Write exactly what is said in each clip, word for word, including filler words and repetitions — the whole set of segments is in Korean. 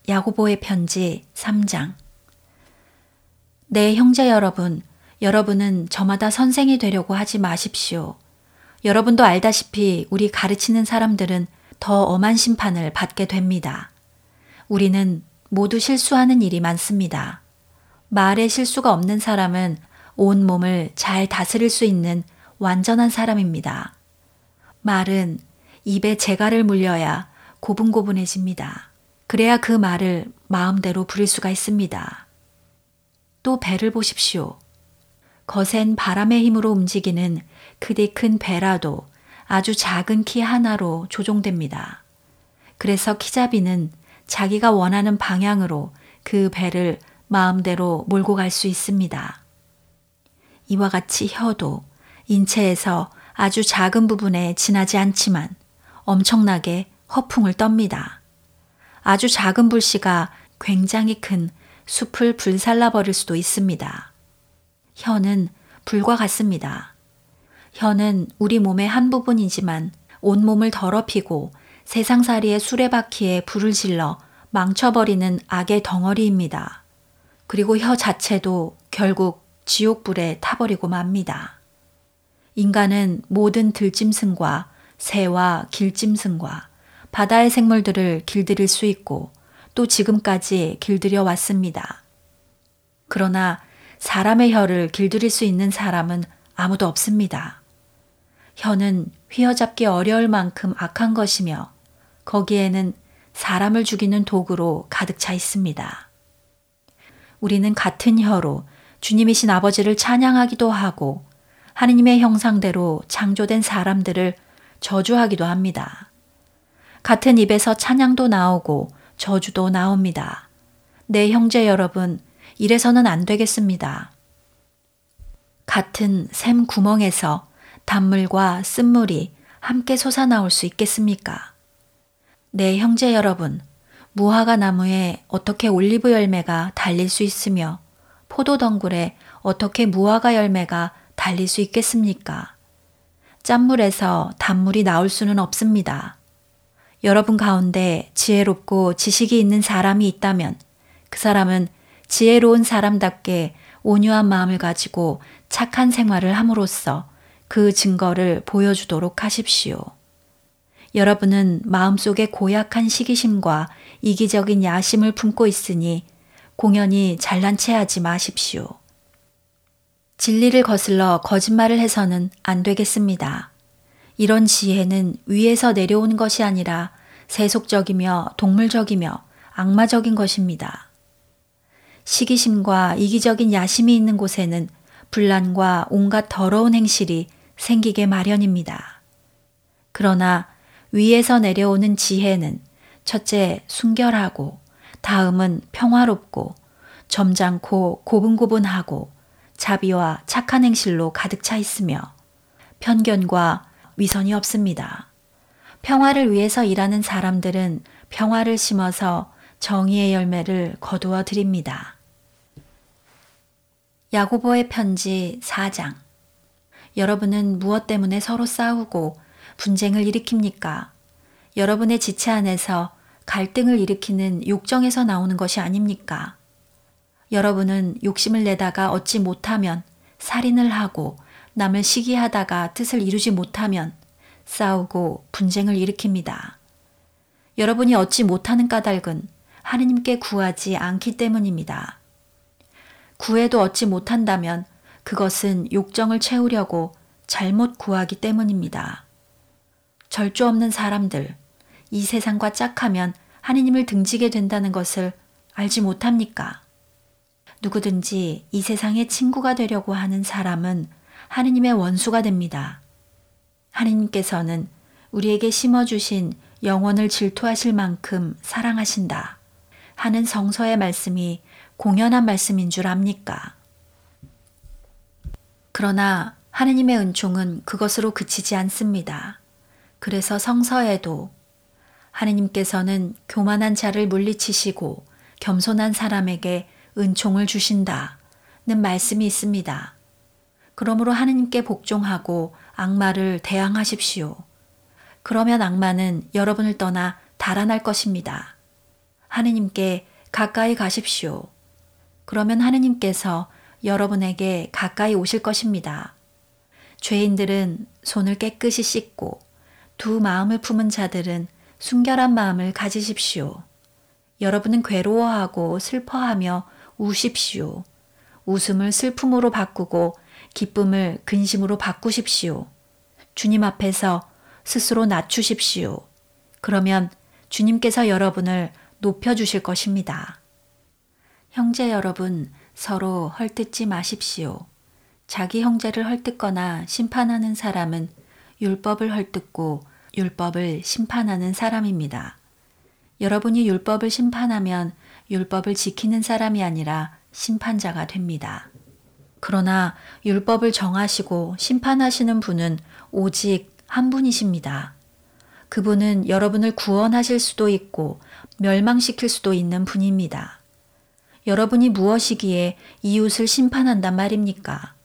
야고보의 편지 삼 장. 네, 형제 여러분, 여러분은 저마다 선생이 되려고 하지 마십시오. 여러분도 알다시피 우리 가르치는 사람들은 더 엄한 심판을 받게 됩니다. 우리는 모두 실수하는 일이 많습니다. 말에 실수가 없는 사람은 온 몸을 잘 다스릴 수 있는 완전한 사람입니다. 말은 입에 재갈을 물려야 고분고분해집니다. 그래야 그 말을 마음대로 부릴 수가 있습니다. 또 배를 보십시오. 거센 바람의 힘으로 움직이는 그리 큰 배라도 아주 작은 키 하나로 조종됩니다. 그래서 키잡이는 자기가 원하는 방향으로 그 배를 마음대로 몰고 갈 수 있습니다. 이와 같이 혀도 인체에서 아주 작은 부분에 지나지 않지만 엄청나게 허풍을 떱니다. 아주 작은 불씨가 굉장히 큰 숲을 불살라 버릴 수도 있습니다. 혀는 불과 같습니다. 혀는 우리 몸의 한 부분이지만 온몸을 더럽히고 세상살이의 수레바퀴에 불을 질러 망쳐버리는 악의 덩어리입니다. 그리고 혀 자체도 결국 지옥불에 타버리고 맙니다. 인간은 모든 들짐승과 새와 길짐승과 바다의 생물들을 길들일 수 있고 또 지금까지 길들여 왔습니다. 그러나 사람의 혀를 길들일 수 있는 사람은 아무도 없습니다. 혀는 휘어잡기 어려울 만큼 악한 것이며 거기에는 사람을 죽이는 도구로 가득 차 있습니다. 우리는 같은 혀로 주님이신 아버지를 찬양하기도 하고 하느님의 형상대로 창조된 사람들을 저주하기도 합니다. 같은 입에서 찬양도 나오고 저주도 나옵니다. 네, 형제 여러분, 이래서는 안 되겠습니다. 같은 샘 구멍에서 단물과 쓴물이 함께 솟아나올 수 있겠습니까? 네, 형제 여러분, 무화과 나무에 어떻게 올리브 열매가 달릴 수 있으며 포도덩굴에 어떻게 무화과 열매가 달릴 수 있겠습니까? 짠물에서 단물이 나올 수는 없습니다. 여러분 가운데 지혜롭고 지식이 있는 사람이 있다면 그 사람은 지혜로운 사람답게 온유한 마음을 가지고 착한 생활을 함으로써 그 증거를 보여주도록 하십시오. 여러분은 마음속에 고약한 시기심과 이기적인 야심을 품고 있으니 공연히 잘난 체하지 마십시오. 진리를 거슬러 거짓말을 해서는 안 되겠습니다. 이런 지혜는 위에서 내려오는 것이 아니라 세속적이며 동물적이며 악마적인 것입니다. 시기심과 이기적인 야심이 있는 곳에는 분란과 온갖 더러운 행실이 생기게 마련입니다. 그러나 위에서 내려오는 지혜는 첫째 순결하고 다음은 평화롭고 점잖고 고분고분하고 자비와 착한 행실로 가득 차 있으며 편견과 위선이 없습니다. 평화를 위해서 일하는 사람들은 평화를 심어서 정의의 열매를 거두어 드립니다. 야고보의 편지 사 장. 여러분은 무엇 때문에 서로 싸우고 분쟁을 일으킵니까? 여러분의 지체 안에서 갈등을 일으키는 욕정에서 나오는 것이 아닙니까? 여러분은 욕심을 내다가 얻지 못하면 살인을 하고 남을 시기하다가 뜻을 이루지 못하면 싸우고 분쟁을 일으킵니다. 여러분이 얻지 못하는 까닭은 하느님께 구하지 않기 때문입니다. 구해도 얻지 못한다면 그것은 욕정을 채우려고 잘못 구하기 때문입니다. 절조 없는 사람들, 이 세상과 짝하면 하느님을 등지게 된다는 것을 알지 못합니까? 누구든지 이 세상의 친구가 되려고 하는 사람은 하느님의 원수가 됩니다. 하느님께서는 우리에게 심어주신 영혼을 질투하실 만큼 사랑하신다 하는 성서의 말씀이 공연한 말씀인 줄 압니까? 그러나 하느님의 은총은 그것으로 그치지 않습니다. 그래서 성서에도 하느님께서는 교만한 자를 물리치시고 겸손한 사람에게 은총을 주신다는 말씀이 있습니다. 그러므로 하느님께 복종하고 악마를 대항하십시오. 그러면 악마는 여러분을 떠나 달아날 것입니다. 하느님께 가까이 가십시오. 그러면 하느님께서 여러분에게 가까이 오실 것입니다. 죄인들은 손을 깨끗이 씻고 두 마음을 품은 자들은 순결한 마음을 가지십시오. 여러분은 괴로워하고 슬퍼하며 우십시오. 웃음을 슬픔으로 바꾸고 기쁨을 근심으로 바꾸십시오. 주님 앞에서 스스로 낮추십시오. 그러면 주님께서 여러분을 높여주실 것입니다. 형제 여러분, 서로 헐뜯지 마십시오. 자기 형제를 헐뜯거나 심판하는 사람은 율법을 헐뜯고 율법을 심판하는 사람입니다. 여러분이 율법을 심판하면 율법을 지키는 사람이 아니라 심판자가 됩니다. 그러나 율법을 정하시고 심판하시는 분은 오직 한 분이십니다. 그분은 여러분을 구원하실 수도 있고 멸망시킬 수도 있는 분입니다. 여러분이 무엇이기에 이웃을 심판한단 말입니까?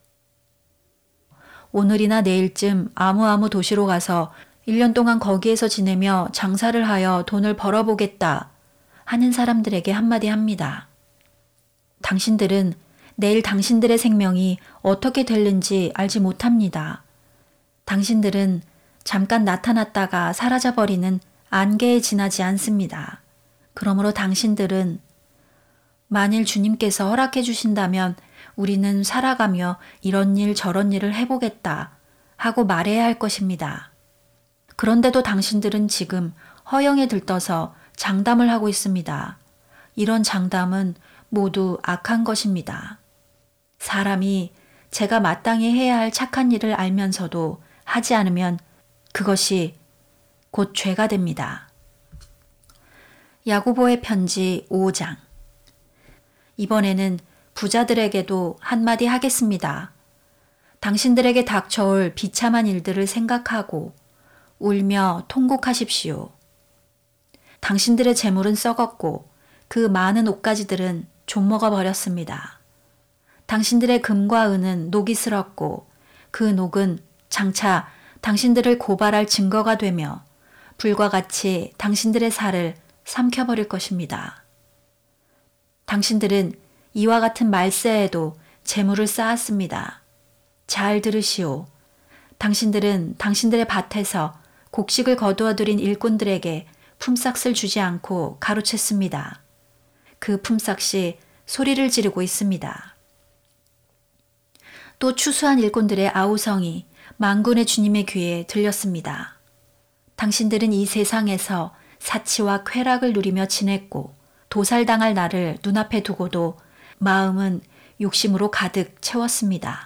오늘이나 내일쯤 아무 아무 도시로 가서 일 년 동안 거기에서 지내며 장사를 하여 돈을 벌어보겠다 하는 사람들에게 한마디 합니다. 당신들은 내일 당신들의 생명이 어떻게 될는지 알지 못합니다. 당신들은 잠깐 나타났다가 사라져버리는 안개에 지나지 않습니다. 그러므로 당신들은 만일 주님께서 허락해 주신다면 우리는 살아가며 이런 일 저런 일을 해보겠다 하고 말해야 할 것입니다. 그런데도 당신들은 지금 허영에 들떠서 장담을 하고 있습니다. 이런 장담은 모두 악한 것입니다. 사람이 제가 마땅히 해야 할 착한 일을 알면서도 하지 않으면 그것이 곧 죄가 됩니다. 야고보의 편지 오 장. 이번에는 부자들에게도 한마디 하겠습니다. 당신들에게 닥쳐올 비참한 일들을 생각하고 울며 통곡하십시오. 당신들의 재물은 썩었고 그 많은 옷가지들은 좀먹어 버렸습니다. 당신들의 금과 은은 녹이 슬었고 그 녹은 장차 당신들을 고발할 증거가 되며 불과 같이 당신들의 살을 삼켜버릴 것입니다. 당신들은 이와 같은 말세에도 재물을 쌓았습니다. 잘 들으시오. 당신들은 당신들의 밭에서 곡식을 거두어들인 일꾼들에게 품삯을 주지 않고 가로챘습니다. 그 품삯이 소리를 지르고 있습니다. 또 추수한 일꾼들의 아우성이 만군의 주님의 귀에 들렸습니다. 당신들은 이 세상에서 사치와 쾌락을 누리며 지냈고 도살당할 날을 눈앞에 두고도 마음은 욕심으로 가득 채웠습니다.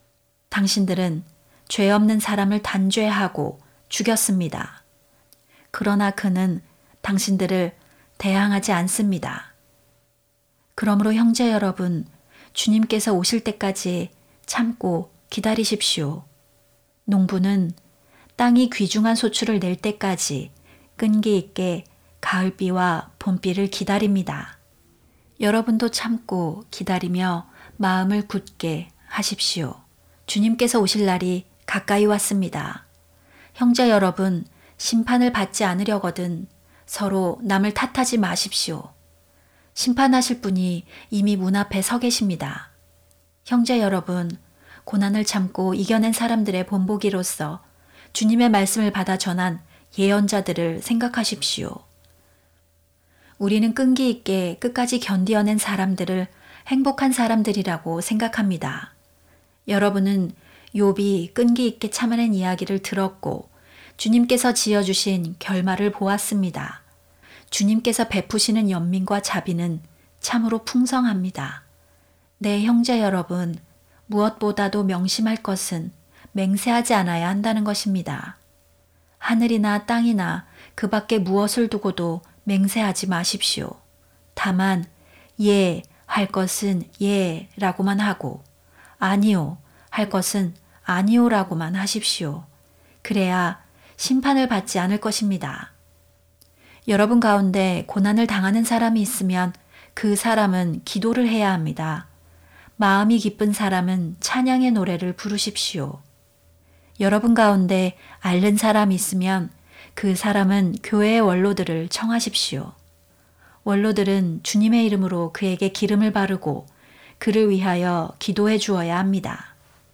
당신들은 죄 없는 사람을 단죄하고 죽였습니다. 그러나 그는 당신들을 대항하지 않습니다. 그러므로 형제 여러분, 주님께서 오실 때까지 참고 기다리십시오. 농부는 땅이 귀중한 소출을 낼 때까지 끈기 있게 가을비와 봄비를 기다립니다. 여러분도 참고 기다리며 마음을 굳게 하십시오. 주님께서 오실 날이 가까이 왔습니다. 형제 여러분, 심판을 받지 않으려거든 서로 남을 탓하지 마십시오. 심판하실 분이 이미 문 앞에 서 계십니다. 형제 여러분, 고난을 참고 이겨낸 사람들의 본보기로서 주님의 말씀을 받아 전한 예언자들을 생각하십시오. 우리는 끈기 있게 끝까지 견디어낸 사람들을 행복한 사람들이라고 생각합니다. 여러분은 욥이 끈기 있게 참아낸 이야기를 들었고 주님께서 지어주신 결말을 보았습니다. 주님께서 베푸시는 연민과 자비는 참으로 풍성합니다. 네, 형제 여러분, 무엇보다도 명심할 것은 맹세하지 않아야 한다는 것입니다. 하늘이나 땅이나 그 밖에 무엇을 두고도 맹세하지 마십시오. 다만 예 할 것은 예 라고만 하고 아니요 할 것은 아니요 라고만 하십시오. 그래야 심판을 받지 않을 것입니다. 여러분 가운데 고난을 당하는 사람이 있으면 그 사람은 기도를 해야 합니다. 마음이 기쁜 사람은 찬양의 노래를 부르십시오. 여러분 가운데 앓는 사람이 있으면 그 사람은 교회의 원로들을 청하십시오. 원로들은 주님의 이름으로 그에게 기름을 바르고 그를 위하여 기도해 주어야 합니다.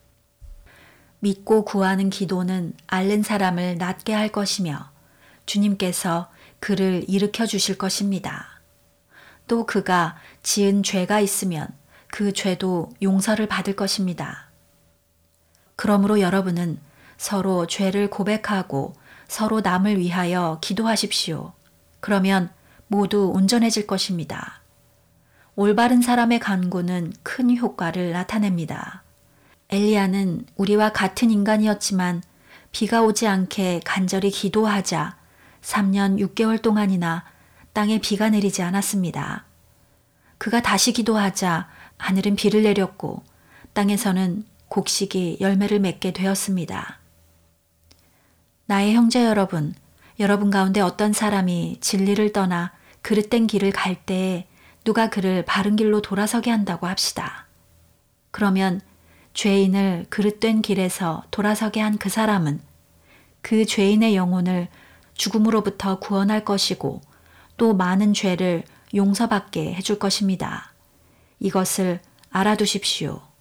믿고 구하는 기도는 앓는 사람을 낫게 할 것이며 주님께서 그를 일으켜 주실 것입니다. 또 그가 지은 죄가 있으면 그 죄도 용서를 받을 것입니다. 그러므로 여러분은 서로 죄를 고백하고 서로 남을 위하여 기도하십시오. 그러면 모두 온전해질 것입니다. 올바른 사람의 간구는 큰 효과를 나타냅니다. 엘리야는 우리와 같은 인간이었지만 비가 오지 않게 간절히 기도하자 삼 년 육 개월 동안이나 땅에 비가 내리지 않았습니다. 그가 다시 기도하자 하늘은 비를 내렸고 땅에서는 곡식이 열매를 맺게 되었습니다. 나의 형제 여러분, 여러분 가운데 어떤 사람이 진리를 떠나 그릇된 길을 갈 때에 누가 그를 바른 길로 돌아서게 한다고 합시다. 그러면 죄인을 그릇된 길에서 돌아서게 한 그 사람은 그 죄인의 영혼을 죽음으로부터 구원할 것이고 또 많은 죄를 용서받게 해줄 것입니다. 이것을 알아두십시오.